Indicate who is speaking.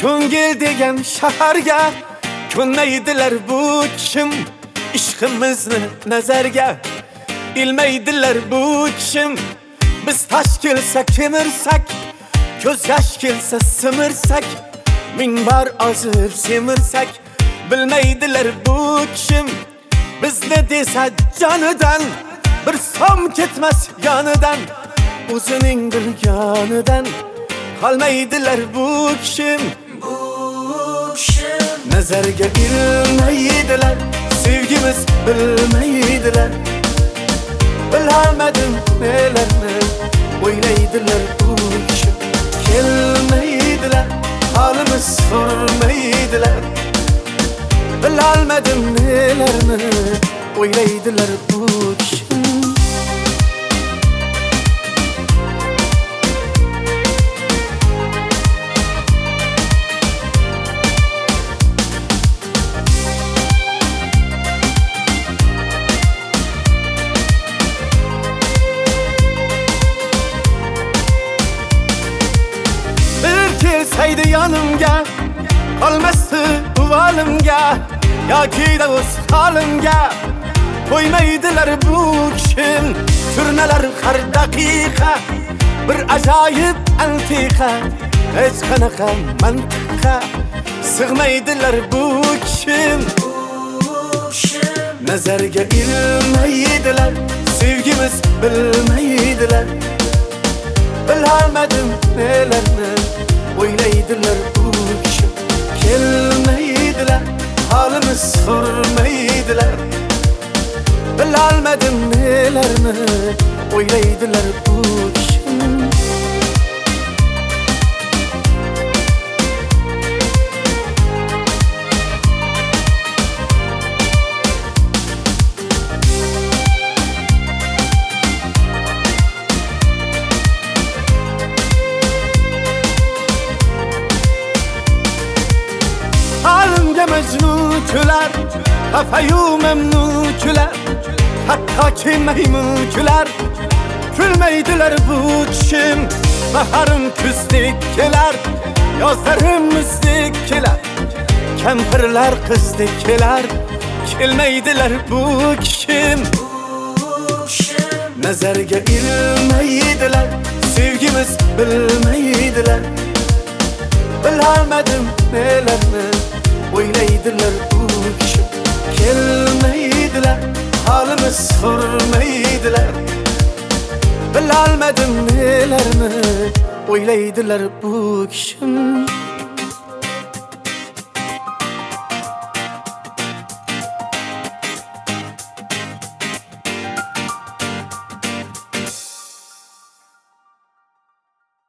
Speaker 1: Ko'ngil degan shaharga ko'nmaydilar bu kim? Ishqimizni nazarga ilmaydilar bu kim? Biz tash kelsa kemirsak, ko'z yosh kelsa simirsak, ming bar ozib semirsak, bilmaydilar bu kim? Bizni desa jonidan bir som ketmas yonidan, o'zining bilganidan qolmaydilar bu kim? Nazarga ilmaydilar, sevgimiz bilmaydilar. Bilamadim nelarni o'ylaydilar bu kim? Kelmaydilar, halimiz sormaydilar. Bilamadim nelarni o'ylaydilar bu kim? Kelsaydi yanımga, qolmasdi uvalimga yoki da o'z holimga, qo'ymaydilar bu kim? Turnalar har daqiqa bir ajoyib antiqa, hech qanaqa mantiqqa sig'maydilar bu kim? Nazarga ilmaydilar, sevgimiz bilmaydilar. Bilamadim nelarni o'ylaydilar bu kim? Kelmaydilar, halimiz sormaydilar. Bilamadim nelarni o'ylaydilar bu kim? Mecnun küler, kafayu memnun küler, hattoki maymun küler. Külmeydiler bu kim? Baharım küzdek keler, yozlarim muzdek keler. Kempirler kızdek keler, kelmeydiler bu kim? Nazarga ilmaydilar, sevgimiz bilmaydilar. Bilamadim nelarni o'ylaydilar bu kim? Kelmaydilar, halimiz sormaydilar. Bilamadim nelarni o'ylaydilar bu kim?